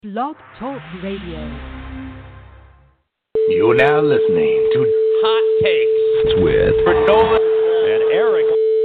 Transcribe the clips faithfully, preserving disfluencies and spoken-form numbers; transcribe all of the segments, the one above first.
Blog Talk Radio. You're now listening to Hot Takes with Nolan and Eric.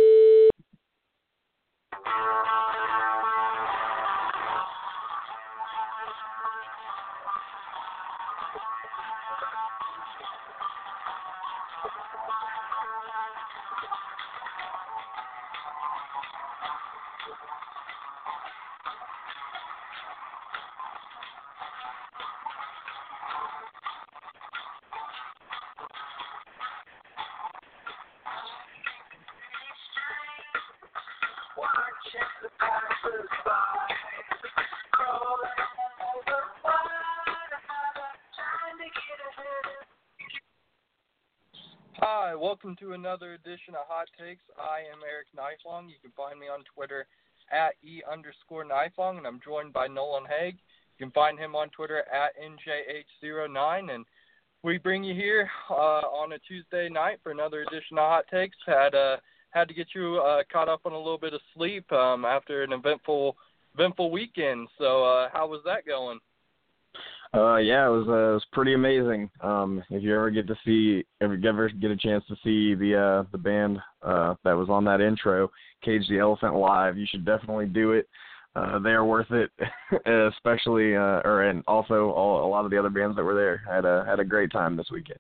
Hi, welcome to another edition of Hot Takes. I am Eric Nifelong. You can find me on Twitter at E underscore Nifelong, and I'm joined by Nolan Haig. You can find him on Twitter at N J H zero nine, and we bring you here uh, on a Tuesday night for another edition of Hot Takes. Had uh, had to get you uh, caught up on a little bit of sleep um, after an eventful eventful weekend. So uh, how was that going? Uh, yeah, it was uh, it was pretty amazing. Um, if you ever get to see, if you ever get a chance to see the uh, the band uh, that was on that intro, Cage the Elephant live, you should definitely do it. Uh, they are worth it, especially uh, or and also all, a lot of the other bands that were there had a had a great time this weekend.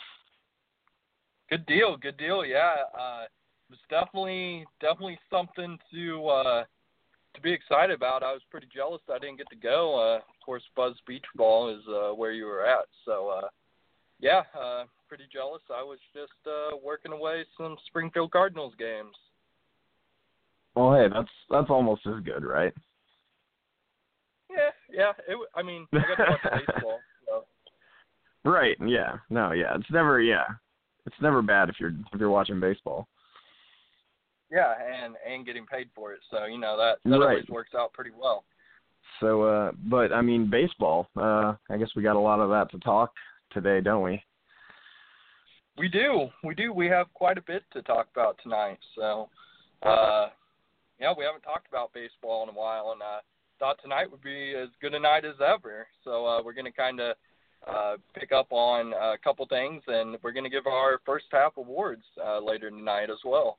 Good deal, good deal. Yeah, uh, it was definitely definitely something to. Uh, To be excited about. I was pretty jealous I didn't get to go. Uh, of course, Buzz Beach Ball is uh, where you were at. So, uh, yeah, uh, pretty jealous. I was just uh, working away some Springfield Cardinals games. Well, hey, that's that's almost as good, right? Yeah, yeah. It, I mean, I got to watch baseball. So. Right. Yeah. No. Yeah. It's never. Yeah. It's never bad if you're if you're watching baseball. Yeah, and, and getting paid for it. So, you know, that, that right. always works out pretty well. So, uh, but, I mean, baseball, uh, I guess we got a lot of that to talk today, don't we? We do. We do. We have quite a bit to talk about tonight. So, uh, yeah, we haven't talked about baseball in a while, and I uh, thought tonight would be as good a night as ever. So uh, we're going to kind of uh, pick up on a couple things, and we're going to give our first half awards uh, later tonight as well.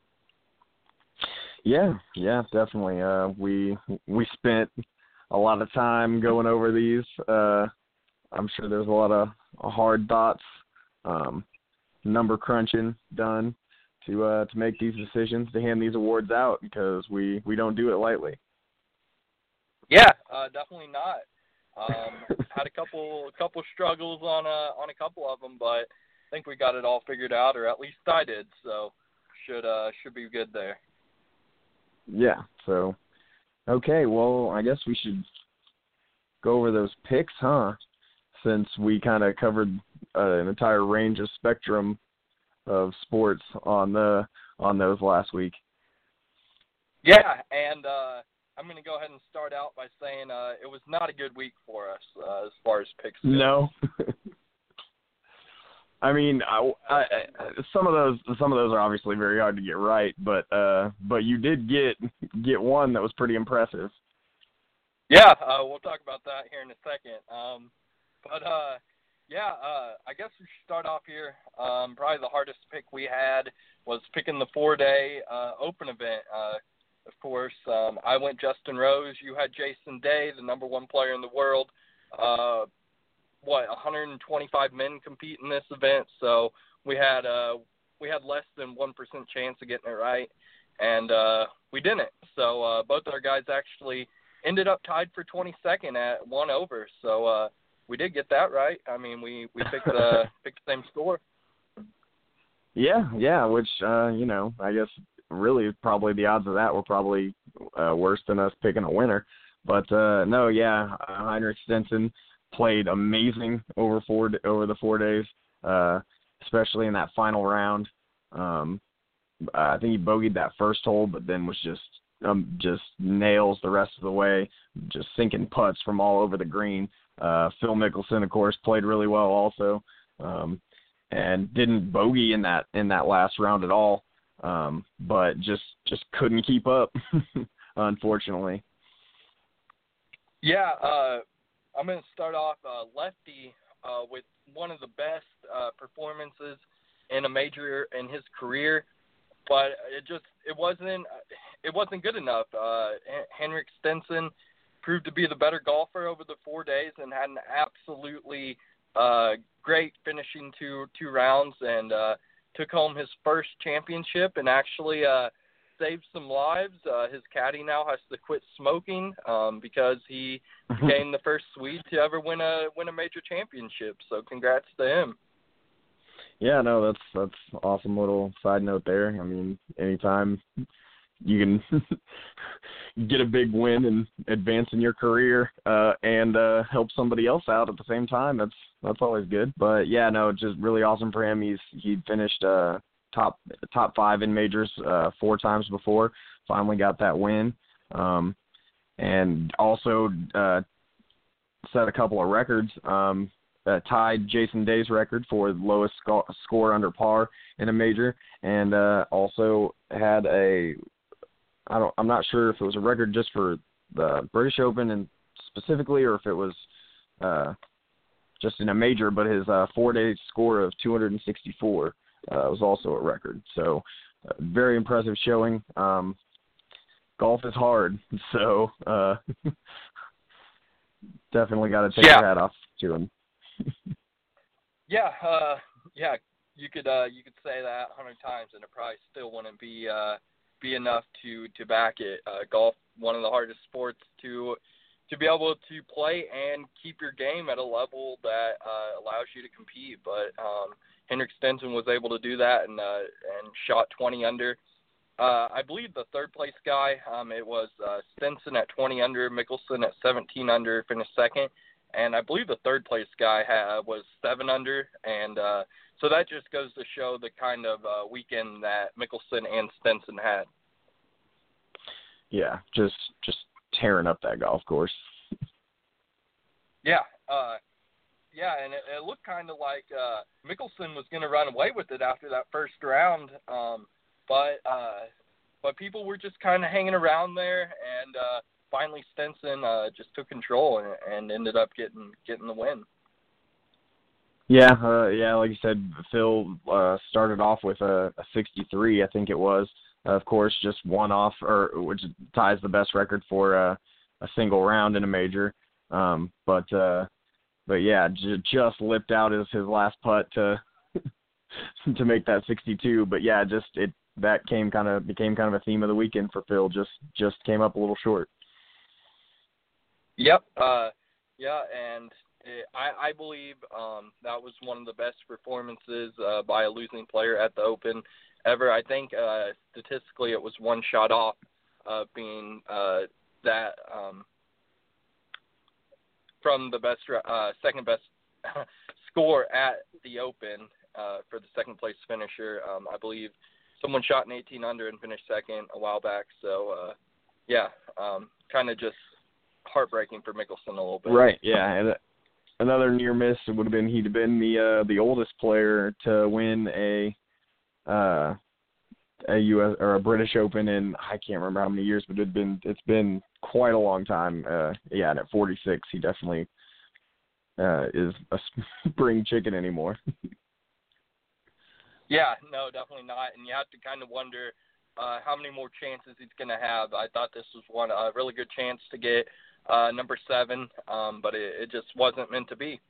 Yeah, yeah, definitely. Uh, we we spent a lot of time going over these. Uh, I'm sure there's a lot of hard thoughts, um, number crunching done to uh, to make these decisions, to hand these awards out, because we, we don't do it lightly. Yeah, uh, definitely not. Um, had a couple a couple struggles on a on a couple of them, but I think we got it all figured out, or at least I did. So should uh should be good there. Yeah, so, okay, well, I guess we should go over those picks, huh, since we kind of covered uh, an entire range of spectrum of sports on the on those last week. Yeah, and uh, I'm going to go ahead and start out by saying uh, it was not a good week for us uh, as far as picks go. No. I mean, I, I, some of those some of those are obviously very hard to get right, but uh, but you did get get one that was pretty impressive. Yeah, uh, we'll talk about that here in a second. Um, but uh, yeah, uh, I guess we should start off here. Um, probably the hardest pick we had was picking the four-day uh, open event. Uh, of course, um, I went Justin Rose. You had Jason Day, the number one player in the world. Uh, what one hundred twenty-five men compete in this event, so we had uh we had less than one percent chance of getting it right, and uh we didn't. So uh both our guys actually ended up tied for twenty-second at one over, so uh we did get that right. I mean, we we picked the picked the same score. Yeah, yeah, which uh you know, I guess really probably the odds of that were probably uh, worse than us picking a winner, but uh no, yeah, uh, Heinrich Stenson played amazing over four over the four days, uh, especially in that final round. Um, I think he bogeyed that first hole, but then was just um, just nails the rest of the way, just sinking putts from all over the green. Uh, Phil Mickelson, of course, played really well also, um, and didn't bogey in that in that last round at all, um, but just just couldn't keep up, unfortunately. Yeah, uh, I'm going to start off uh, lefty uh, with one of the best uh, performances in a major in his career, but it just it wasn't it wasn't good enough. Uh, Henrik Stenson proved to be the better golfer over the four days and had an absolutely uh, great finishing two two rounds and uh, took home his first championship and actually uh, saved some lives. Uh, his caddy now has to quit smoking um, because he became the first Swede to ever win a win a major championship. So congrats to him. Yeah, no, that's that's awesome little side note there. I mean, anytime you can get a big win and advance in your career uh, and uh, help somebody else out at the same time, that's that's always good. But yeah, no, just really awesome for him. He's he finished uh, top top five in majors uh, four times before. Finally got that win, um, and also uh, set a couple of records. Um, Uh, tied Jason Day's record for the lowest sco- score under par in a major, and uh, also had a I don't I'm not sure if it was a record just for the British Open and specifically, or if it was uh, just in a major. But his uh, four-day score of two hundred sixty-four uh, was also a record. So uh, very impressive showing. Um, golf is hard, so uh, definitely got to take yeah. your hat off to him. yeah, uh, yeah, you could uh, you could say that a hundred times, and it probably still wouldn't be uh, be enough to, to back it. Uh, golf, one of the hardest sports to to be able to play and keep your game at a level that uh, allows you to compete. But um, Henrik Stenson was able to do that and uh, and shot twenty under. Uh, I believe the third place guy, um, it was uh, Stenson at twenty under, Mickelson at seventeen under, finished second. And I believe the third place guy had, was seven under, and uh, so that just goes to show the kind of uh, weekend that Mickelson and Stenson had. Yeah, just just tearing up that golf course. Yeah, uh, yeah, and it, it looked kind of like uh, Mickelson was going to run away with it after that first round, um, but uh, but people were just kind of hanging around there, and uh, finally Stenson uh, just took control and, and ended up getting getting the win. Yeah, uh, yeah, like you said, Phil uh, started off with a, a sixty-three, I think it was. Uh, of course, just one off, or which ties the best record for uh, a single round in a major. Um, but uh, but yeah, j- just lipped out his, his last putt to to make that sixty-two. But yeah, just it that came kind of became kind of a theme of the weekend for Phil. Just just came up a little short. Yep. Uh, yeah, and it, I, I believe um, that was one of the best performances uh, by a losing player at the Open ever. I think uh, statistically it was one shot off uh, being uh, that um, from the best, uh, second best score at the Open uh, for the second place finisher. Um, I believe someone shot an eighteen under and finished second a while back. So uh, yeah, um, kind of just heartbreaking for Mickelson a little bit. Right. Yeah. And another near miss would have been he'd have been the uh, the oldest player to win a uh, a U S or a British Open in I can't remember how many years, but it'd been it's been quite a long time. Uh, yeah, and at forty-six, he definitely uh, is a spring chicken anymore. Yeah, no, definitely not. And you have to kind of wonder uh, how many more chances he's going to have. I thought this was one a really good chance to get uh, number seven, um, but it, it just wasn't meant to be.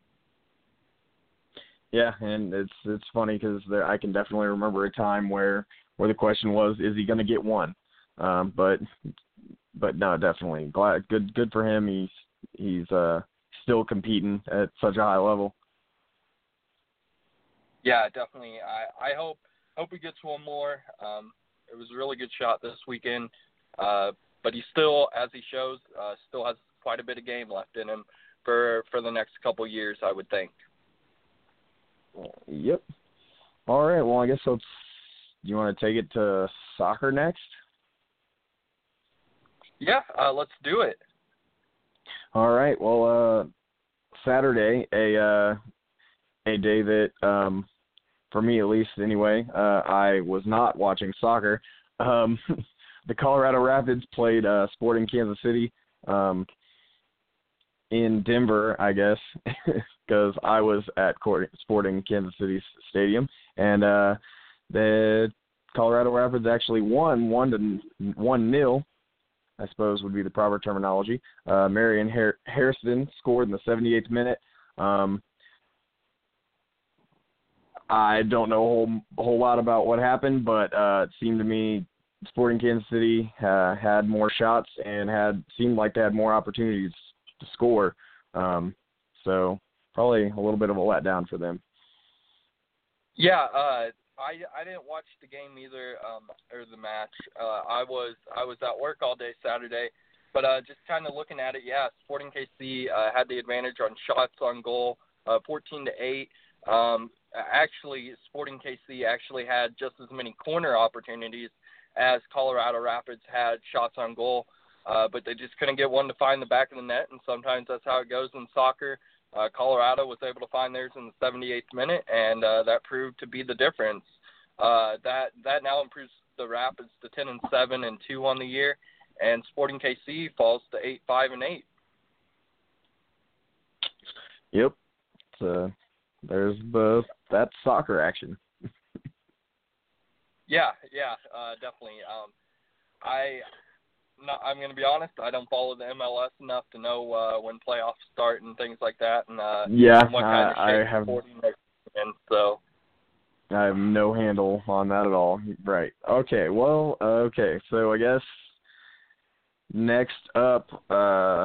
Yeah, and it's it's funny because I can definitely remember a time where, where the question was, is he going to get one? Um, but but no, definitely glad good good for him. He's he's uh, still competing at such a high level. Yeah, definitely. I, I hope hope he gets one more. Um, it was a really good shot this weekend, uh, but he still, as he shows, uh, still has quite a bit of game left in him for for the next couple years, I would think. Yep. All right. Well, I guess let's. You want to take it to soccer next? Yeah, uh, let's do it. All right. Well, uh, Saturday, a uh, a day that, um, for me at least anyway, uh, I was not watching soccer. Um, the Colorado Rapids played uh, Sporting Kansas City. Um, in Denver, I guess, because I was at Sporting Kansas City Stadium, and uh, the Colorado Rapids actually won one to one nil. I suppose would be the proper terminology. Uh, Marion Har- Harrison scored in the seventy-eighth minute. Um, I don't know a whole, a whole lot about what happened, but uh, it seemed to me Sporting Kansas City uh, had more shots and had seemed like they had more opportunities to score. Um, so probably a little bit of a letdown for them. Yeah, uh, I, I didn't watch the game either, um, or the match. Uh, I was I was at work all day Saturday, but uh, just kind of looking at it, yeah, Sporting K C uh, had the advantage on shots on goal, uh, fourteen to eight. Um, actually, Sporting K C actually had just as many corner opportunities as Colorado Rapids had shots on goal, uh, but they just couldn't get one to find the back of the net, and sometimes that's how it goes in soccer. Uh, Colorado was able to find theirs in the seventy-eighth minute, and uh, that proved to be the difference. Uh, that that now improves the Rapids to ten and seven and two on the year, and Sporting K C falls to eight five and eight. Yep, so there's the that soccer action. yeah, yeah, uh, definitely. Um, I. No, I'm going to be honest, I don't follow the M L S enough to know uh, when playoffs start and things like that. And uh, yeah, and what kind of I, I have. And so I have no handle on that at all. Right. Okay. Well. Okay. So I guess next up, uh,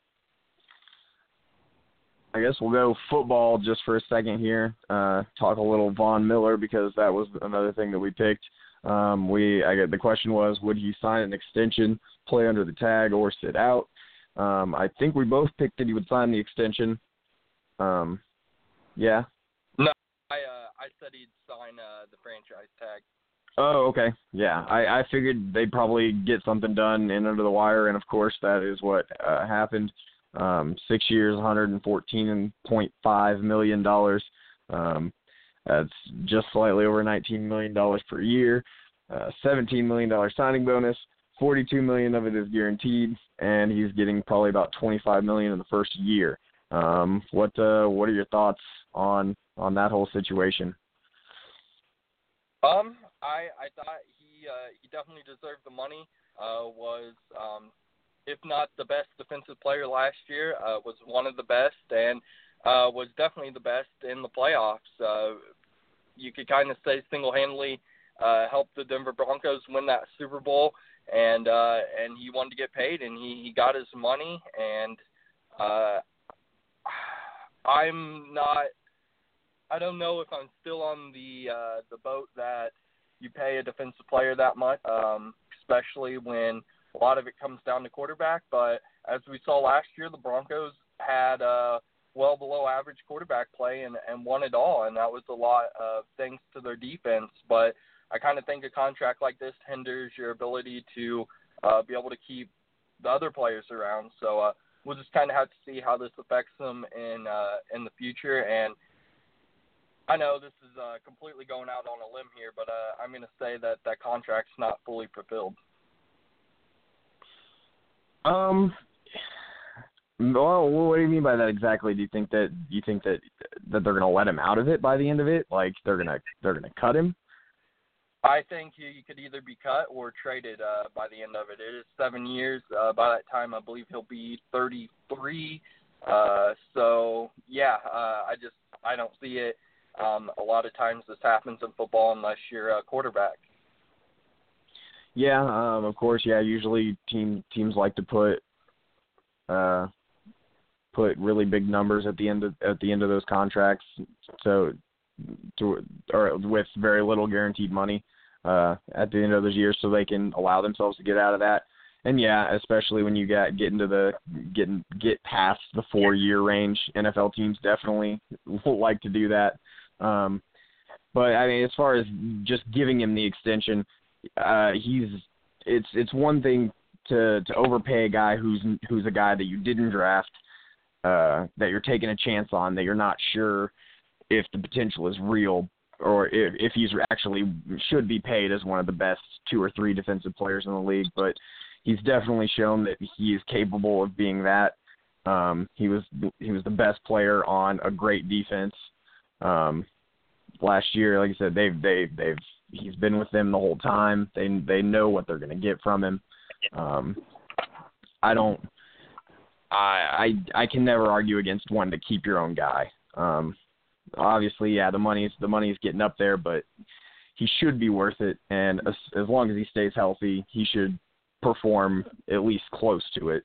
I guess we'll go football just for a second here. Uh, talk a little Von Miller because that was another thing that we picked. Um, we, I get the question was, would he sign an extension, play under the tag, or sit out? Um, I think we both picked that he would sign the extension. Um, yeah. No, I, uh, I said he'd sign uh, the franchise tag. Oh, okay. Yeah, I, I figured they'd probably get something done in under the wire, and of course that is what uh, happened. Um, six years, one hundred fourteen point five million dollars. Um, That's just slightly over nineteen million dollars per year, uh, seventeen million dollars signing bonus, forty-two million dollars of it is guaranteed, and he's getting probably about twenty-five million dollars in the first year. Um, what uh, what are your thoughts on, on that whole situation? Um, I I thought he uh, he definitely deserved the money. Uh, was um, if not the best defensive player last year, uh, was one of the best, and Uh, was definitely the best in the playoffs. Uh, you could kind of say single-handedly uh, helped the Denver Broncos win that Super Bowl, and uh, and he wanted to get paid, and he, he got his money. And uh, I'm not. I don't know if I'm still on the uh, the boat that you pay a defensive player that much, um, especially when a lot of it comes down to quarterback. But as we saw last year, the Broncos had. Uh, well below average quarterback play and, and won it all, and that was a lot of thanks to their defense. But I kind of think a contract like this hinders your ability to uh, be able to keep the other players around. So uh, we'll just kind of have to see how this affects them in uh, in the future. And I know this is uh, completely going out on a limb here, but uh, I'm going to say that that contract's not fully fulfilled. Um. Well, what do you mean by that exactly? Do you think that you think that that they're going to let him out of it by the end of it? Like they're gonna they're gonna cut him? I think he, he could either be cut or traded uh, by the end of it. It is seven years. Uh, by that time, I believe he'll be thirty-three. Uh, so yeah, uh, I just I don't see it. Um, a lot of times this happens in football unless you're a quarterback. Yeah, um, of course. Yeah, usually team teams like to put. Uh, put really big numbers at the end of at the end of those contracts, so to or with very little guaranteed money uh, at the end of those years, so they can allow themselves to get out of that. And yeah, especially when you get get into the getting get past the four year range, N F L teams definitely will like to do that. Um, but I mean, as far as just giving him the extension, uh, he's it's it's one thing to to overpay a guy who's who's a guy that you didn't draft. Uh, that you're taking a chance on, that you're not sure if the potential is real or if, if he's actually should be paid as one of the best two or three defensive players in the league. But he's definitely shown that he is capable of being that. Um, he was he was the best player on a great defense. Um, last year, like I said, they've they they've he's been with them the whole time. They they know what they're going to get from him. Um, I don't. I, I I can never argue against wanting to keep your own guy. Um, obviously, yeah, the money's the money's getting up there, but he should be worth it. And as, as long as he stays healthy, he should perform at least close to it.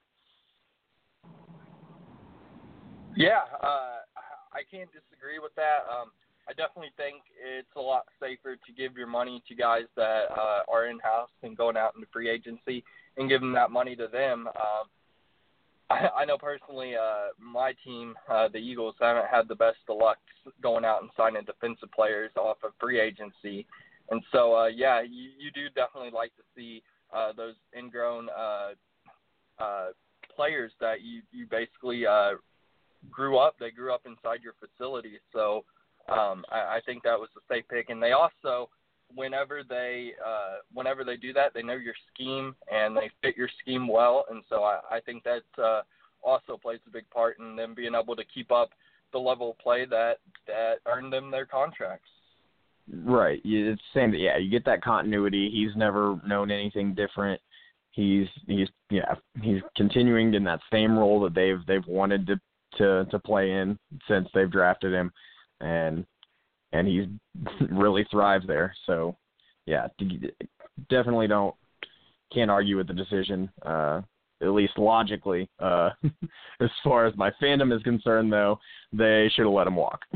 Yeah, uh, I can't disagree with that. Um, I definitely think it's a lot safer to give your money to guys that uh, are in-house than going out into free agency and giving that money to them. Um, I, I know personally uh, my team, uh, the Eagles, haven't had the best of luck going out and signing defensive players off of free agency. And so, uh, yeah, you, you do definitely like to see uh, those ingrown uh, uh, players that you, you basically uh, – grew up. They grew up inside your facility. So um, I, I think that was a safe pick. And they also, whenever they uh, whenever they do that, they know your scheme and they fit your scheme well. And so I, I think that uh, also plays a big part in them being able to keep up the level of play that, that earned them their contracts. Right. It's same. Yeah, you get that continuity. He's never known anything different. He's he's yeah he's continuing in that same role that they've they've wanted to. to to play in since they've drafted him, and and he's really thrives there. So yeah, definitely don't can't argue with the decision, uh at least logically. Uh as far as my fandom is concerned, though, they should have let him walk.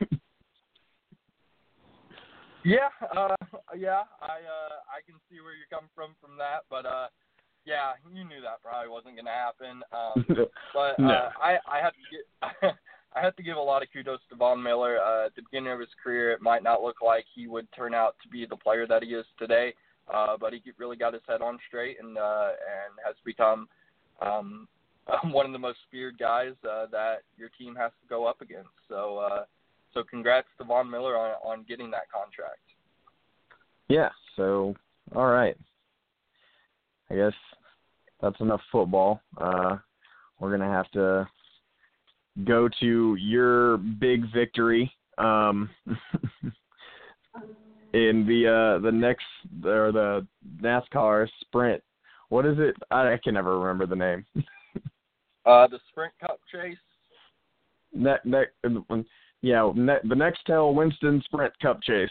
yeah uh yeah I uh I can see where you're coming from from that, but uh yeah, you knew that probably wasn't going to happen. Um, but no. uh, I, I have to get, I have to give a lot of kudos to Von Miller. Uh, at the beginning of his career, it might not look like he would turn out to be the player that he is today, uh, but he really got his head on straight and uh, and has become um, one of the most feared guys uh, that your team has to go up against. So, uh, so congrats to Von Miller on on getting that contract. Yeah. So, all right. I guess that's enough football. Uh, we're going to have to go to your big victory um, in the uh, the next or the NASCAR Sprint. What is it? I, I can never remember the name. uh, the Sprint Cup Chase. Ne- ne- yeah, ne- the Nextel Winston Sprint Cup Chase.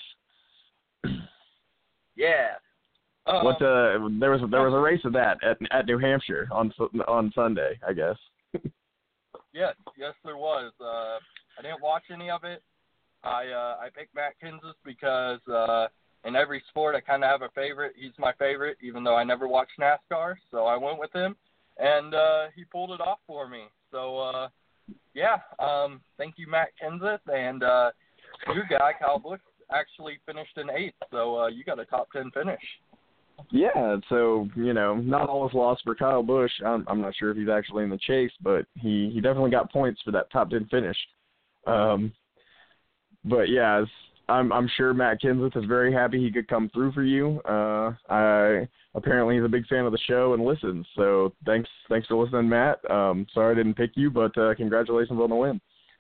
Yeah. Um, what uh, there was there was a race of that at at New Hampshire on on Sunday, I guess. yes, yes, there was. Uh, I didn't watch any of it. I uh, I picked Matt Kenseth because uh, in every sport I kind of have a favorite. He's my favorite, even though I never watched NASCAR. So I went with him, and uh, he pulled it off for me. So uh, yeah, um, thank you, Matt Kenseth, and uh, your guy Kyle Busch actually finished in eighth. So uh, you got a top ten finish. Yeah, so, you know, not all is lost for Kyle Busch. I'm, I'm not sure if he's actually in the chase, but he, he definitely got points for that top ten finish. Um, but, yeah, I'm, I'm sure Matt Kenseth is very happy he could come through for you. Uh, I apparently he's a big fan of the show and listens, so thanks thanks for listening, Matt. Um, sorry I didn't pick you, but uh, congratulations on the win.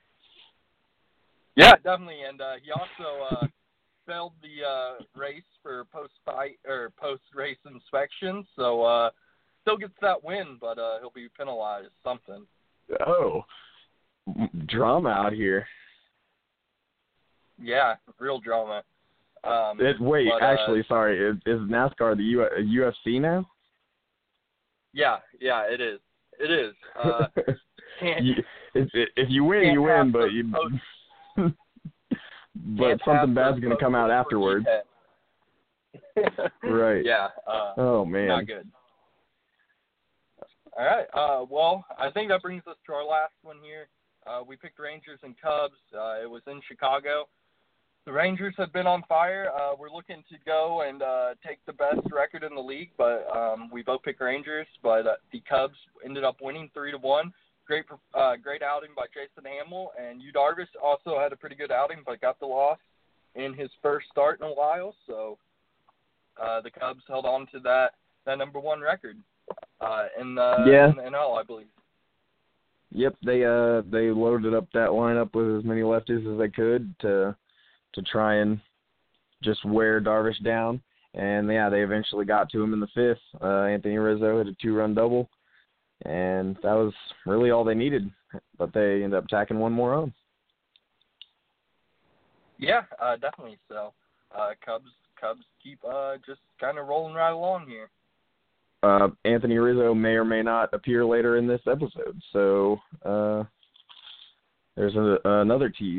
Yeah, definitely, and uh, he also uh, – failed the uh, race for post-fight or post-race inspection, so uh, still gets that win, but uh, he'll be penalized something. Oh, drama out here. Yeah, real drama. Um, it, wait, but, actually, uh, sorry, is, is NASCAR the U- U F C now? Yeah, yeah, it is. It is. Uh, you, if, if you win, you win, but you. Post- But something bad's going to come out afterwards. Right. Yeah. Uh, oh, man. Not good. All right. Uh, well, I think that brings us to our last one here. Uh, we picked Rangers and Cubs. Uh, it was in Chicago. The Rangers have been on fire. Uh, we're looking to go and uh, take the best record in the league, but um, we both picked Rangers. But uh, the Cubs ended up winning three to one. Great, uh, great outing by Jason Hamill, and Yu Darvish also had a pretty good outing, but got the loss in his first start in a while. So uh, the Cubs held on to that, that number one record uh, in the yeah. in the N L, I believe. Yep, they uh they loaded up that lineup with as many lefties as they could to to try and just wear Darvish down. And yeah, they eventually got to him in the fifth. Uh, Anthony Rizzo hit a two-run double, and that was really all they needed. But they ended up tacking one more on. Yeah, uh, definitely. So uh, Cubs Cubs keep uh, just kind of rolling right along here. Uh, Anthony Rizzo may or may not appear later in this episode, so uh, there's a, another tease.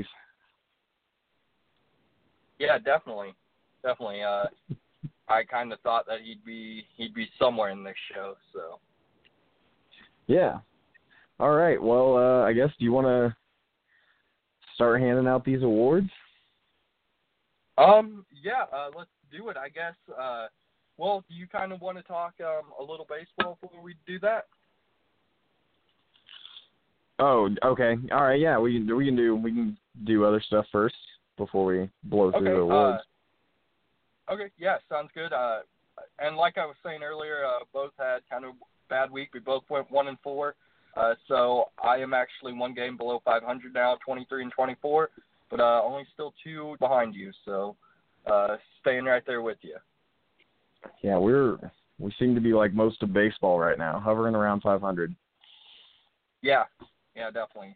Yeah, definitely, definitely. Uh, I kind of thought that he'd be he'd be somewhere in this show. So. Yeah. All right. Well, uh, I guess do you want to start handing out these awards? Um. Yeah. Uh, let's do it. I guess. Uh, well, do you kind of want to talk um, a little baseball before we do that? Oh, okay. All right. Yeah, we can we can do we can do other stuff first before we blow through okay, the awards. Uh, okay. Yeah. Sounds good. Uh, and like I was saying earlier, uh, both had kind of bad week. We both went one and four. Uh, so I am actually one game below five hundred now, twenty-three and twenty-four, but uh, only still two behind you. So uh, staying right there with you. Yeah, we're we seem to be like most of baseball right now, hovering around five hundred. Yeah, yeah, definitely.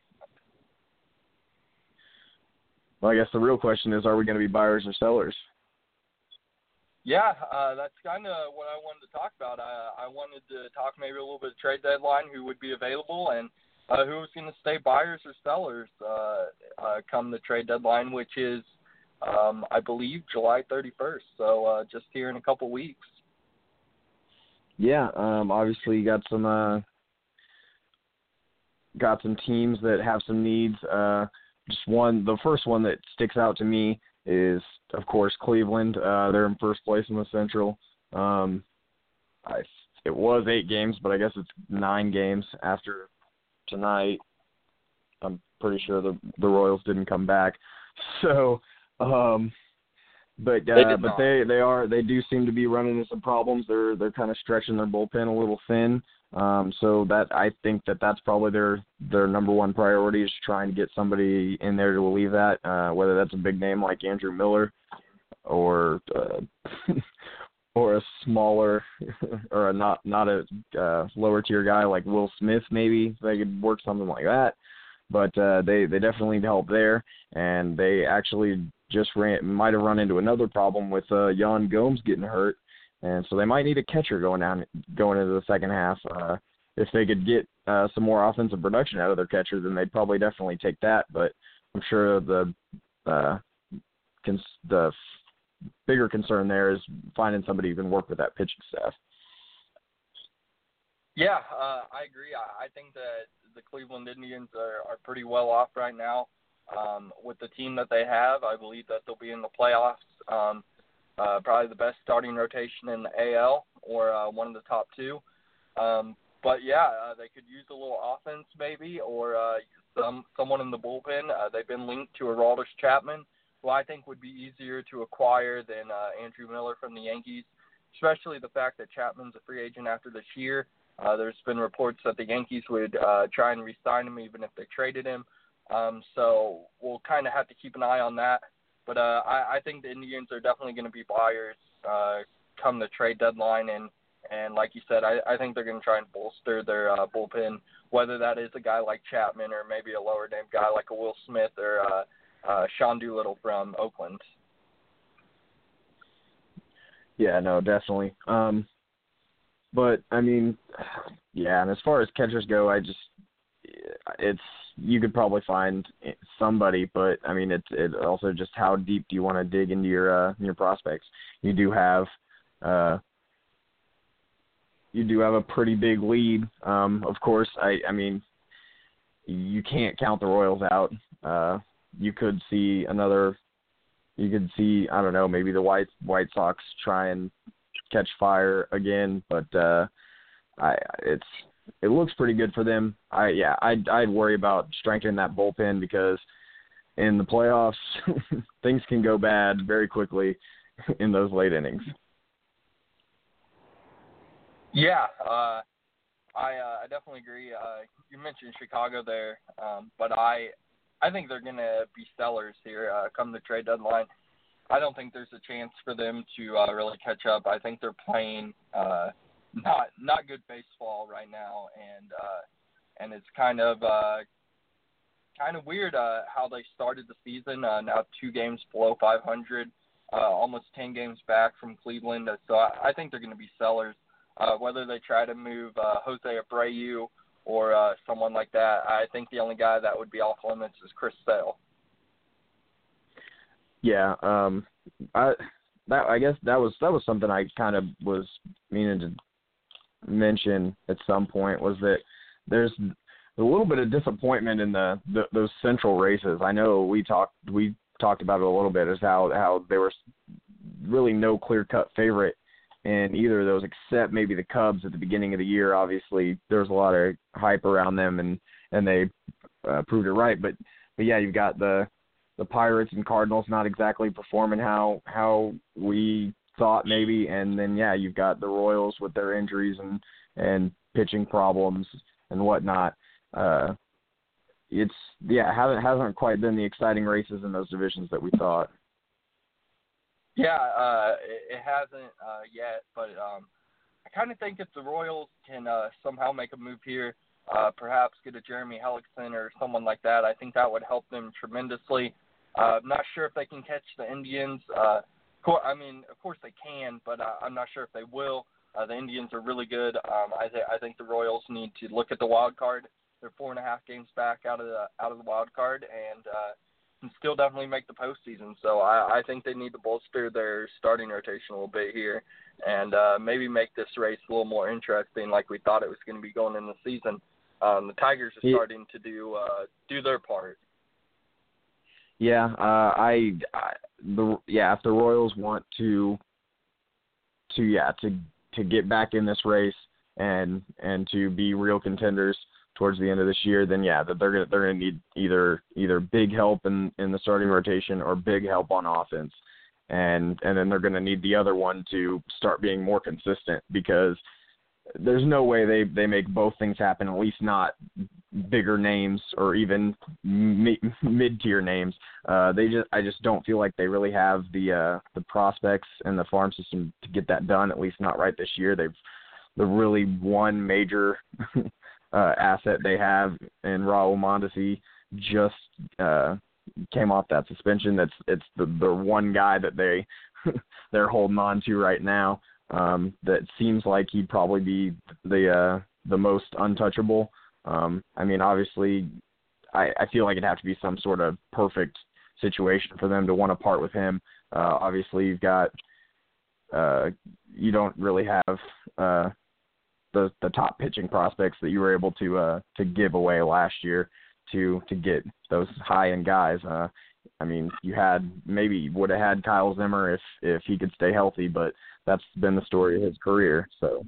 Well, I guess the real question is, are we going to be buyers or sellers? Yeah, uh, that's kind of what I wanted to talk about. I, I wanted to talk maybe a little bit of trade deadline, who would be available, and uh, who's going to stay buyers or sellers uh, uh, come the trade deadline, which is, um, I believe, July thirty-first. So uh, just here in a couple weeks. Yeah, um, obviously you got some uh, got some teams that have some needs. Uh, just one, the first one that sticks out to me is, of course, Cleveland. Uh, they're in first place in the Central. Um, I, it was eight games, but I guess it's nine games after tonight. I'm pretty sure the the Royals didn't come back. So, um, but uh, they did but not. they they are they do seem to be running into some problems. They're they're kind of stretching their bullpen a little thin. Um, so that I think that that's probably their their number one priority, is trying to get somebody in there to relieve that. Uh, whether that's a big name like Andrew Miller, or uh, or a smaller or a not not a uh, lower tier guy like Will Smith, maybe they could work something like that. But uh, they they definitely need help there, and they actually just ran might have run into another problem with uh, Yan Gomes getting hurt. And so they might need a catcher going down, going into the second half. Uh, if they could get uh, some more offensive production out of their catcher, then they'd probably definitely take that. But I'm sure the uh, cons- the bigger concern there is finding somebody who can work with that pitching staff. Yeah, uh, I agree. I, I think that the Cleveland Indians are, are pretty well off right now. Um, with the team that they have, I believe that they'll be in the playoffs. Um, Uh, probably the best starting rotation in the A L, or uh, one of the top two. Um, but, yeah, uh, they could use a little offense maybe, or uh, some someone in the bullpen. Uh, they've been linked to Aroldis Chapman, who I think would be easier to acquire than uh, Andrew Miller from the Yankees, especially the fact that Chapman's a free agent after this year. Uh, there's been reports that the Yankees would uh, try and re-sign him even if they traded him. Um, so we'll kind of have to keep an eye on that. But uh, I, I think the Indians are definitely going to be buyers uh, come the trade deadline. And, and like you said, I, I think they're going to try and bolster their uh, bullpen, whether that is a guy like Chapman or maybe a lower-name guy like a Will Smith or uh, uh, Sean Doolittle from Oakland. Yeah, no, definitely. Um, but, I mean, yeah, and as far as catchers go, I just it's you could probably find somebody, but I mean, it's it also just how deep do you want to dig into your uh, your prospects? You do have uh, you do have a pretty big lead. Um, of course, I I mean, you can't count the Royals out. Uh, you could see another. You could see I don't know maybe the White White Sox try and catch fire again, but uh, I it's. It looks pretty good for them. I yeah, I'd I'd worry about strengthening that bullpen, because in the playoffs things can go bad very quickly in those late innings. Yeah, uh, I uh, I definitely agree. Uh, you mentioned Chicago there, um, but I I think they're going to be sellers here uh, come the trade deadline. I don't think there's a chance for them to uh, really catch up. I think they're playing uh, not not good baseball right now, and uh, and it's kind of uh, kind of weird uh, how they started the season. Uh, now two games below five hundred, uh, almost ten games back from Cleveland. So I, I think they're going to be sellers. Uh, whether they try to move uh, Jose Abreu or uh, someone like that, I think the only guy that would be off limits is Chris Sale. Yeah, um, I that I guess that was that was something I kind of was meaning to mention at some point, was that there's a little bit of disappointment in the, the those central races. I know we talked we talked about it a little bit, as how how there was really no clear cut favorite in either of those, except maybe the Cubs at the beginning of the year. Obviously, there was a lot of hype around them, and and they uh, proved it right. But but yeah, you've got the the Pirates and Cardinals not exactly performing how how we thought maybe, and then yeah, you've got the Royals with their injuries and and pitching problems and whatnot. Uh, it's yeah, hasn't hasn't quite been the exciting races in those divisions that we thought. Yeah, uh, it, it hasn't uh, yet, but um, I kind of think if the Royals can uh, somehow make a move here, uh, perhaps get a Jeremy Hellickson or someone like that, I think that would help them tremendously. Uh, I'm not sure if they can catch the Indians. Uh, I mean, of course they can, but uh, I'm not sure if they will. Uh, the Indians are really good. Um, I, th- I think the Royals need to look at the wild card. They're four and a half games back out of the out of the wild card, and uh, can still definitely make the postseason. So I, I think they need to bolster their starting rotation a little bit here, and uh, maybe make this race a little more interesting, like we thought it was going to be going in the season. Um, the Tigers are starting to do uh, do their part. Yeah, uh, I, I the yeah, if the Royals want to to yeah to to get back in this race and and to be real contenders towards the end of this year, then yeah, that they're gonna they're gonna need either either big help in, in the starting rotation or big help on offense, and and then they're gonna need the other one to start being more consistent, because there's no way they, they make both things happen, at least not bigger names or even mi- mid-tier names. Uh, they just I just don't feel like they really have the uh, the prospects and the farm system to get that done, at least not right this year. They've the really one major uh, asset they have in Raul Mondesi just uh, came off that suspension. That's it's the, the one guy that they they're holding on to right now. Um, that seems like he'd probably be the uh, the most untouchable. Um, I mean, obviously, I, I feel like it'd have to be some sort of perfect situation for them to want to part with him. Uh, obviously, you've got uh, you don't really have uh, the the top pitching prospects that you were able to uh, to give away last year to to get those high end guys. Uh, I mean, you had maybe would have had Kyle Zimmer if if he could stay healthy, but that's been the story of his career. So,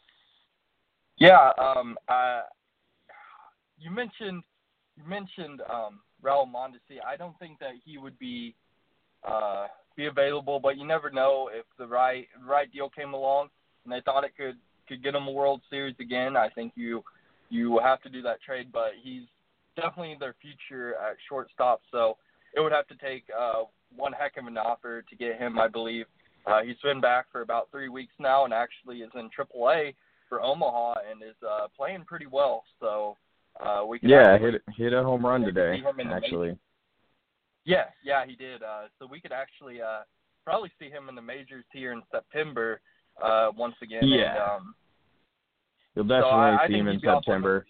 yeah, um, uh, you mentioned you mentioned um, Raul Mondesi. I don't think that he would be uh, be available, but you never know if the right right deal came along and they thought it could, could get him a World Series again. I think you you have to do that trade, but he's definitely their future at shortstop. So it would have to take uh, one heck of an offer to get him, I believe. Uh, he's been back for about three weeks now and actually is in triple A for Omaha and is uh, playing pretty well. So uh, we can yeah hit hit a home run today actually. Majors. Yeah, yeah, he did. Uh, so we could actually uh, probably see him in the majors here in September uh, once again. Yeah, and, um, you'll definitely so I, see I him in September.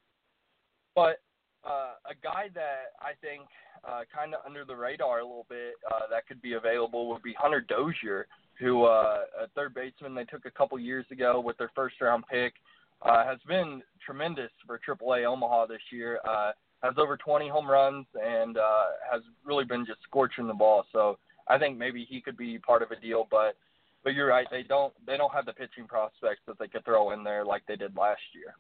But uh, a guy that I think uh, kind of under the radar a little bit uh, that could be available would be Hunter Dozier, who uh, a third baseman they took a couple years ago with their first round pick, uh, has been tremendous for triple A Omaha this year. Uh, has over twenty home runs and uh, has really been just scorching the ball. So I think maybe he could be part of a deal, but but you're right, they don't they don't have the pitching prospects that they could throw in there like they did last year.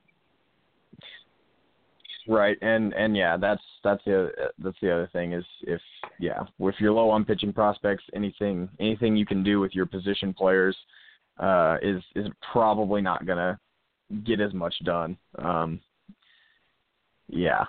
Right, and and yeah, that's that's the that's the other thing is if yeah, if you're low on pitching prospects, anything anything you can do with your position players uh, is is probably not gonna get as much done. Um, yeah.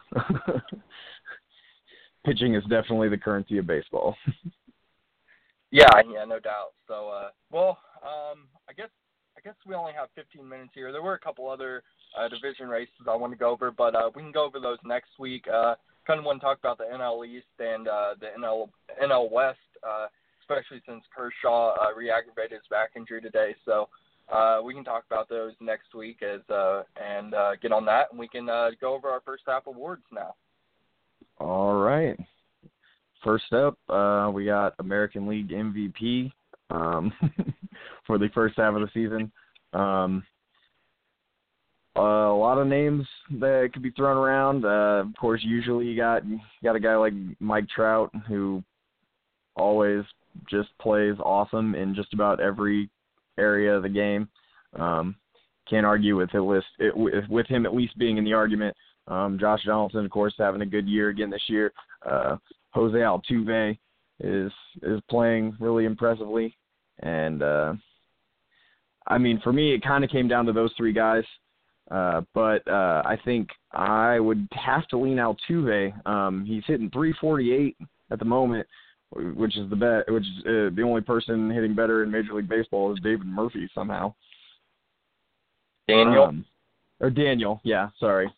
Pitching is definitely the currency of baseball. Yeah, yeah, no doubt. So, uh, well, um, I guess I guess we only have fifteen minutes here. There were a couple other uh, division races I want to go over, but uh, we can go over those next week. Uh, kind of want to talk about the N L East and uh, the N L N L West, uh, especially since Kershaw uh, re-aggravated his back injury today. So uh, we can talk about those next week as uh, and uh, get on that, and we can uh, go over our first half awards now. All right. First up, uh, we got American League M V P um, for the first half of the season. Um, uh, a lot of names that could be thrown around. Uh, of course, usually you got you got a guy like Mike Trout who always just plays awesome in just about every area of the game. Um, can't argue with it list it, with, with him at least being in the argument. Um, Josh Donaldson, of course, having a good year again this year. Uh, Jose Altuve is is playing really impressively, and uh, I mean, for me, it kind of came down to those three guys. Uh, but uh, I think I would have to lean Altuve. Um, he's hitting three forty-eight at the moment, which is the bet, which is uh, the only person hitting better in Major League Baseball is David Murphy somehow. Daniel, um, or Daniel, yeah, sorry.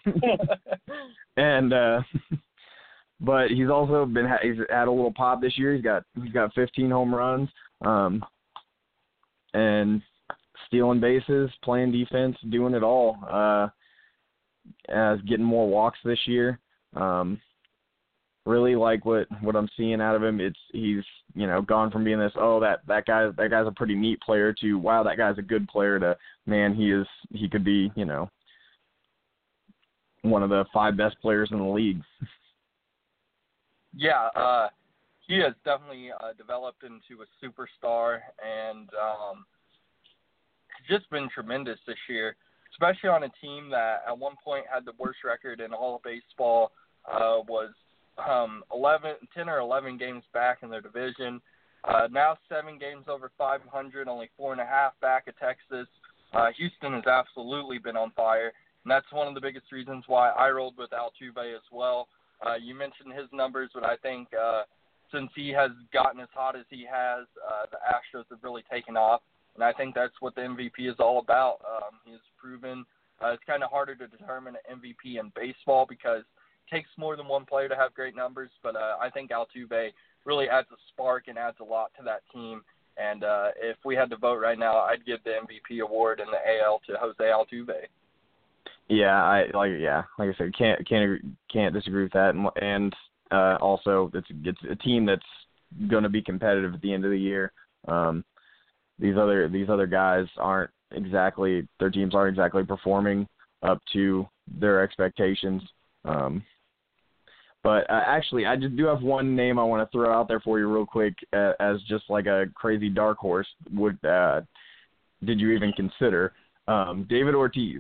and uh, but he's also been he's had a little pop this year. He's got he's got fifteen home runs, um, and stealing bases, playing defense, doing it all. Uh, as getting more walks this year. Um, really like what, what I'm seeing out of him. It's he's you know gone from being this oh that that guy that guy's a pretty neat player to wow that guy's a good player to man he is he could be you know one of the five best players in the league. Yeah, uh, he has definitely uh, developed into a superstar, and um, just been tremendous this year, especially on a team that at one point had the worst record in all of baseball, uh, was um, eleven, ten or eleven games back in their division. Uh, now seven games over five hundred, only four and a half back at Texas. Uh, Houston has absolutely been on fire. And that's one of the biggest reasons why I rolled with Altuve as well. Uh, you mentioned his numbers, but I think uh, since he has gotten as hot as he has, uh, the Astros have really taken off. And I think that's what the M V P is all about. Um, he's proven uh, it's kind of harder to determine an M V P in baseball because it takes more than one player to have great numbers. But uh, I think Altuve really adds a spark and adds a lot to that team. And uh, if we had to vote right now, I'd give the M V P award in the A L to Jose Altuve. Yeah, I like. Yeah, like I said, can't can't can't disagree with that. And, and uh, also, it's it's a team that's going to be competitive at the end of the year. Um, these other these other guys aren't exactly their teams aren't exactly performing up to their expectations. Um, but uh, actually, I just do have one name I want to throw out there for you real quick uh, as just like a crazy dark horse. Would uh, did you even consider um, David Ortiz?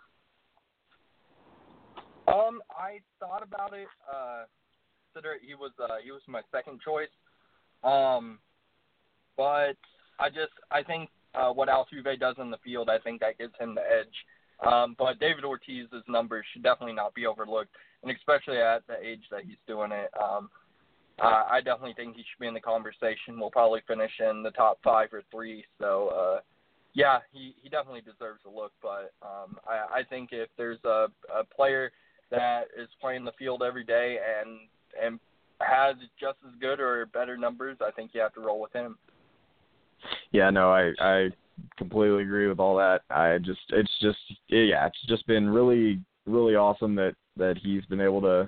Um, I thought about it. Uh, consider he was uh, he was my second choice. Um, but I just I think uh, what Altuve does in the field, I think that gives him the edge. Um, but David Ortiz's numbers should definitely not be overlooked, and especially at the age that he's doing it. Um, uh, I definitely think he should be in the conversation. We'll probably finish in the top five or three. So uh, yeah, he, he definitely deserves a look. But um, I, I think if there's a, a player that is playing the field every day and and has just as good or better numbers, I think you have to roll with him. Yeah, no, I I completely agree with all that. I just it's just yeah, it's just been really really awesome that that he's been able to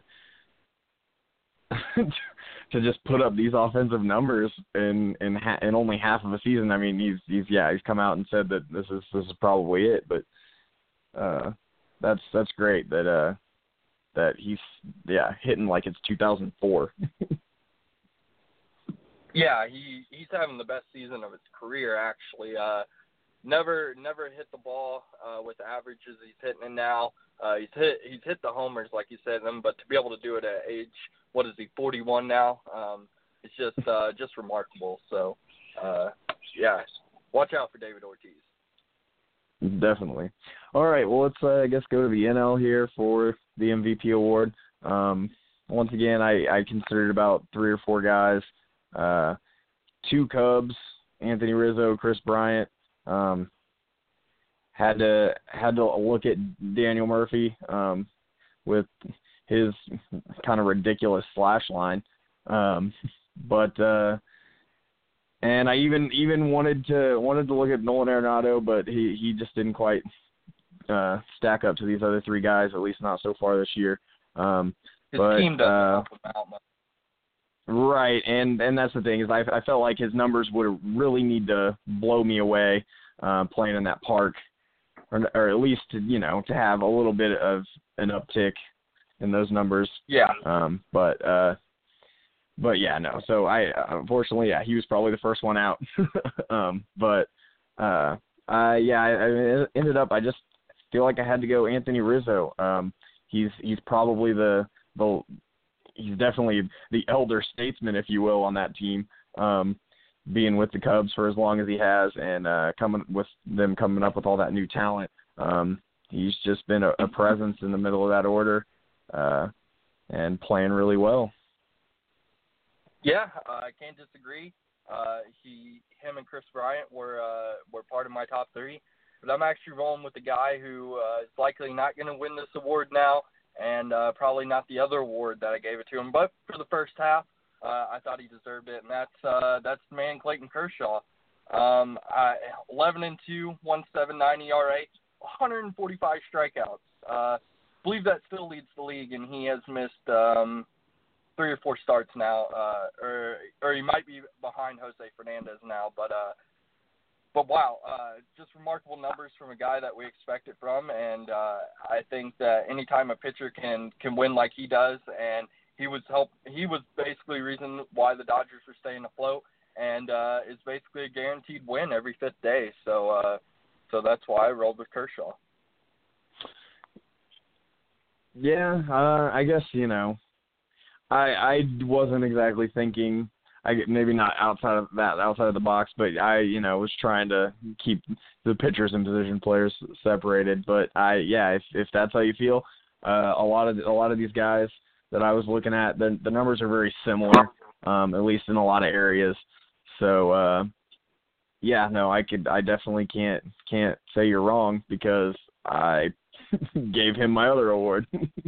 to just put up these offensive numbers in in ha- in only half of a season. I mean, he's he's yeah, he's come out and said that this is this is probably it, but uh that's that's great that uh that he's, yeah, hitting like it's two thousand four. Yeah, he, he's having the best season of his career, actually. Uh, never never hit the ball uh, with the averages he's hitting it now. Uh, he's hit he's hit the homers, like you said, but to be able to do it at age, what is he, forty-one now? Um, it's just uh, just remarkable. So, uh, yeah, watch out for David Ortiz. Definitely. All right, well, let's, uh, I guess, go to the N L here for the M V P award. Um, once again, I, I considered about three or four guys. Uh, two Cubs, Anthony Rizzo, Chris Bryant. Um, had to had to look at Daniel Murphy um, with his kind of ridiculous slash line. Um, but uh, and I even even wanted to wanted to look at Nolan Arenado, but he, he just didn't quite uh, stack up to these other three guys, at least not so far this year. Um, His but, team doesn't uh, help him out much. Right, and, and that's the thing is I, I felt like his numbers would really need to blow me away uh, playing in that park, or, or at least to, you know, to have a little bit of an uptick in those numbers. Yeah. Um, but uh, but yeah, no. So I unfortunately, yeah, he was probably the first one out. um, but uh, uh, yeah, I, I ended up. I just feel like I had to go Anthony Rizzo. Um, he's he's probably the the he's definitely the elder statesman, if you will, on that team. Um, being with the Cubs for as long as he has, and uh, coming with them coming up with all that new talent, um, he's just been a, a presence in the middle of that order, uh, and playing really well. Yeah, uh, I can't disagree. Uh, he, him, and Chris Bryant were uh, were part of my top three, but I'm actually rolling with the guy who uh, is likely not going to win this award now, and uh, probably not the other award that I gave it to him. But for the first half, uh, I thought he deserved it, and that's uh, that's the man Clayton Kershaw. Um, I, eleven and two, one point seven nine E R A, one hundred forty-five strikeouts. Uh, I believe that still leads the league, and he has missed um, three or four starts now, uh, or or he might be behind Jose Fernandez now. But uh, but wow, uh, just remarkable numbers from a guy that we expect it from, and uh, I think that anytime a pitcher can can win like he does, and he was help he was basically the reason why the Dodgers were staying afloat, and uh, is basically a guaranteed win every fifth day. So uh, so that's why I rolled with Kershaw. Yeah, uh, I guess, you know, I I wasn't exactly thinking, I maybe not outside of that, outside of the box, but I, you know, was trying to keep the pitchers and position players separated. But I, yeah, if if that's how you feel, uh, a lot of a lot of these guys that I was looking at, the the numbers are very similar, um, at least in a lot of areas. So uh, yeah, no, I could, I definitely can't can't say you're wrong, because I gave him my other award.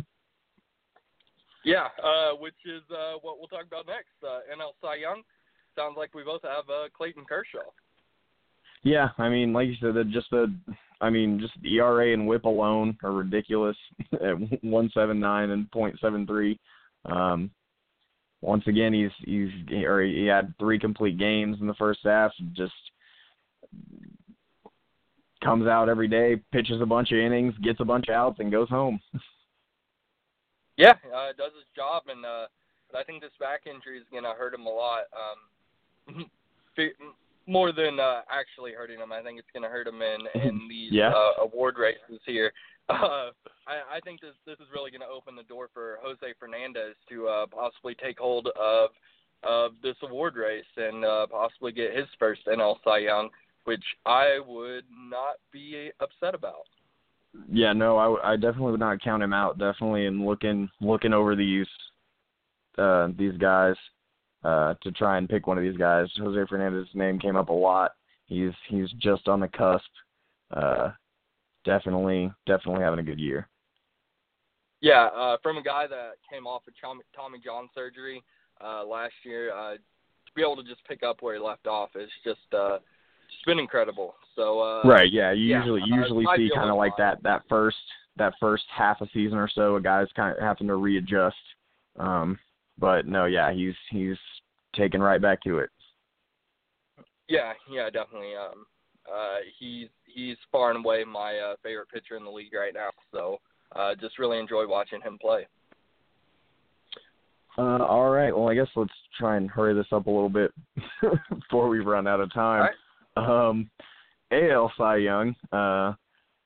Yeah, uh, which is uh, what we'll talk about next. Uh, N L Cy Young. Sounds like we both have uh, Clayton Kershaw. Yeah, I mean, like you said, that just the, I mean, just the E R A and WHIP alone are ridiculous at one seventy-nine and point seven three. Um, once again, he's he's or he had three complete games in the first half. Just comes out every day, pitches a bunch of innings, gets a bunch of outs, and goes home. Yeah, uh, does his job, and uh, but I think this back injury is going to hurt him a lot. Um, more than uh, actually hurting him, I think it's going to hurt him in, in these yeah. uh, award races here. Uh, I, I think this this is really going to open the door for Jose Fernandez to uh, possibly take hold of of this award race and uh, possibly get his first N L Cy Young, which I would not be upset about. Yeah, no, I, I definitely would not count him out. Definitely, in looking looking over these uh, these guys uh, to try and pick one of these guys. Jose Fernandez's name came up a lot. He's he's just on the cusp. Uh, definitely, definitely having a good year. Yeah, uh, from a guy that came off of Tommy John surgery uh, last year, uh, to be able to just pick up where he left off is just uh, it's been incredible. So uh, right, yeah, you yeah, usually uh, usually see kind of like that that first that first half a season or so, a guy's kind of having to readjust. Um, but no, yeah, he's he's taken right back to it. Yeah, yeah, definitely. Um, uh, he's he's far and away my uh, favorite pitcher in the league right now. So uh, just really enjoy watching him play. Uh, all right, well, I guess let's try and hurry this up a little bit before we run out of time. All right. Um, A L Cy Young uh,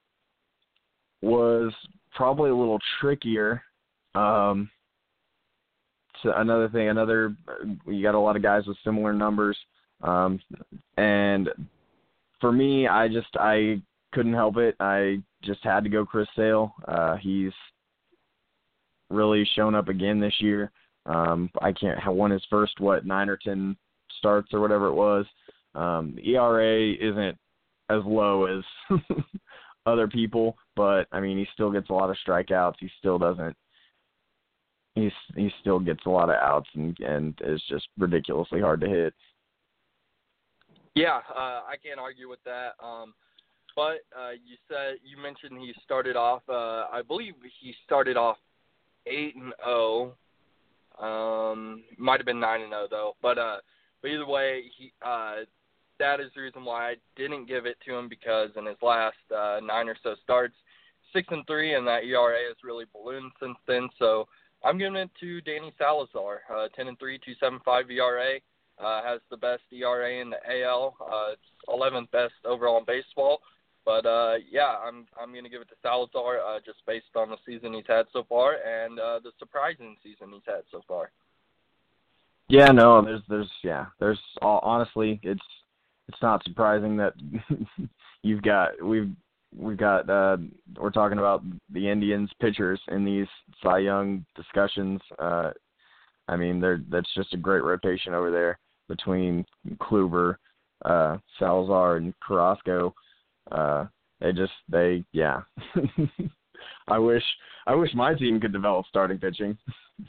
was probably a little trickier. Um, so another thing, another you got a lot of guys with similar numbers, um, and for me, I just I couldn't help it. I just had to go Chris Sale. Uh, he's really shown up again this year. Um, I can't have won his first, what, nine or ten starts or whatever it was. Um, the E R A isn't as low as other people, but, I mean, he still gets a lot of strikeouts. He still doesn't. He's, he still gets a lot of outs and, and is just ridiculously hard to hit. Yeah, uh, I can't argue with that. Um, but uh, you said you mentioned he started off. Uh, I believe he started off eight and zero. Um, might have been nine and zero though. But uh, but either way, he uh, that is the reason why I didn't give it to him, because in his last uh, nine or so starts, six and three, and that E R A has really ballooned since then. So I'm giving it to Danny Salazar. Uh, ten and three, two seven five E R A. Uh, has the best E R A in the A L. Uh, it's eleventh best overall in baseball. But uh, yeah, I'm I'm going to give it to Salazar uh, just based on the season he's had so far and uh, the surprising season he's had so far. Yeah, no, there's there's yeah, there's honestly, it's it's not surprising that you've got we've we've got uh, we're talking about the Indians pitchers in these Cy Young discussions. Uh, I mean, they're that's just a great rotation over there between Kluber, uh, Salazar, and Carrasco. Uh, they just they yeah. I wish I wish my team could develop starting pitching.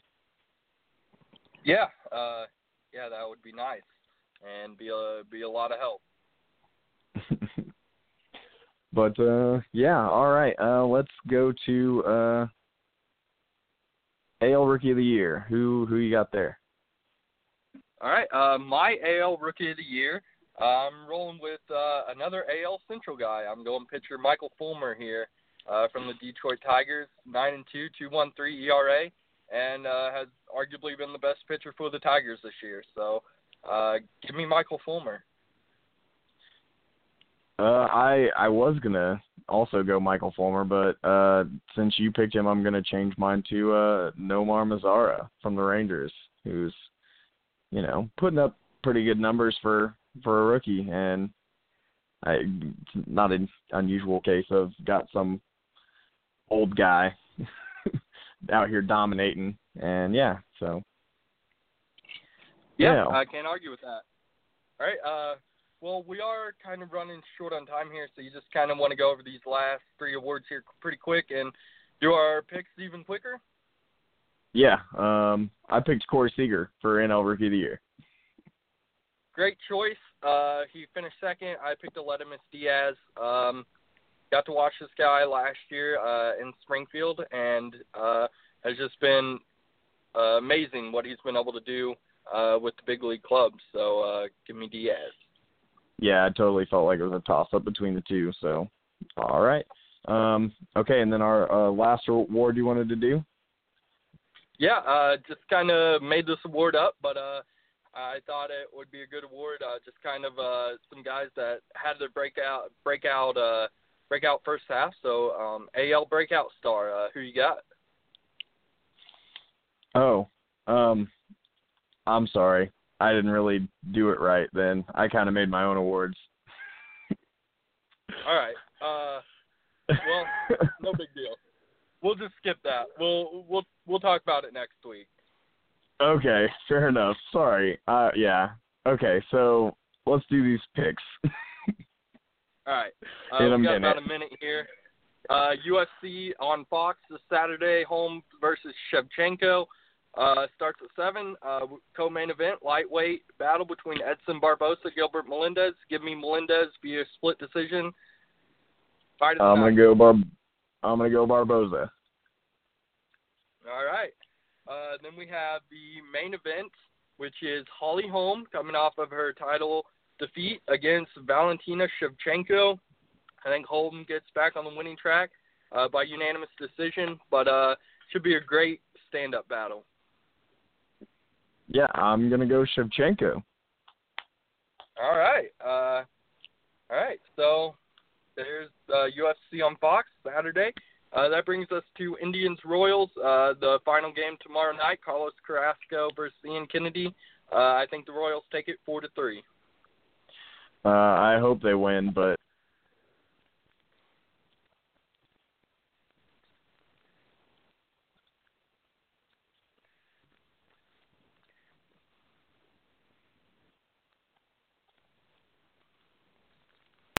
Yeah, uh, yeah, that would be nice and be a be a lot of help. But uh, yeah, all right. Uh, let's go to uh, A L Rookie of the Year. Who who you got there? All right, uh, my A L Rookie of the Year, I'm rolling with uh, another A L Central guy. I'm going pitcher Michael Fulmer here uh, from the Detroit Tigers, nine and two, two one three E R A, and uh, has arguably been the best pitcher for the Tigers this year. So uh, give me Michael Fulmer. Uh, I I was gonna also go Michael Fulmer, but uh, since you picked him, I'm gonna change mine to uh, Nomar Mazara from the Rangers, who's you know putting up pretty good numbers for, for a rookie, and I, it's not an unusual case of got some old guy out here dominating, and yeah, so yeah, yeah. I can't argue with that. All right, uh. Well, we are kind of running short on time here, so you just kind of want to go over these last three awards here pretty quick and do our picks even quicker? Yeah, um, I picked Corey Seager for N L Rookie of the Year. Great choice. Uh, he finished second. I picked Aledmus Diaz. Um, got to watch this guy last year uh, in Springfield, and uh, has just been uh, amazing what he's been able to do uh, with the big league clubs. So uh, give me Diaz. Yeah, I totally felt like it was a toss-up between the two, so all right. Um, okay, and then our uh, last award you wanted to do? Yeah, uh, just kind of made this award up, but uh, I thought it would be a good award. Uh, just kind of uh, some guys that had their breakout, breakout, uh, breakout first half. So um, A L breakout star. Uh, who you got? Oh, um, I'm sorry. I didn't really do it right then. I kind of made my own awards. All right. Uh, well, no big deal. We'll just skip that. We'll we'll we'll talk about it next week. Okay, fair enough. Sorry. Uh, yeah. Okay, so let's do these picks. All right. Uh, In a we got minute. about a minute here. Uh, U F C on Fox this Saturday, home versus Shevchenko. Uh, starts at seven. Uh, co-main event, lightweight battle between Edson Barbosa, Gilbert Melendez. Give me Melendez via split decision. Fight of the I'm night. gonna go Bar. I'm gonna go Barbosa. All right. Uh, then we have the main event, which is Holly Holm coming off of her title defeat against Valentina Shevchenko. I think Holm gets back on the winning track uh, by unanimous decision, but uh, should be a great stand-up battle. Yeah, I'm gonna go Shevchenko. All right. Uh, all right. So there's uh, U F C on Fox Saturday. Uh, that brings us to Indians Royals. Uh, the final game tomorrow night. Carlos Carrasco versus Ian Kennedy. Uh, I think the Royals take it four to three. Uh, I hope they win, but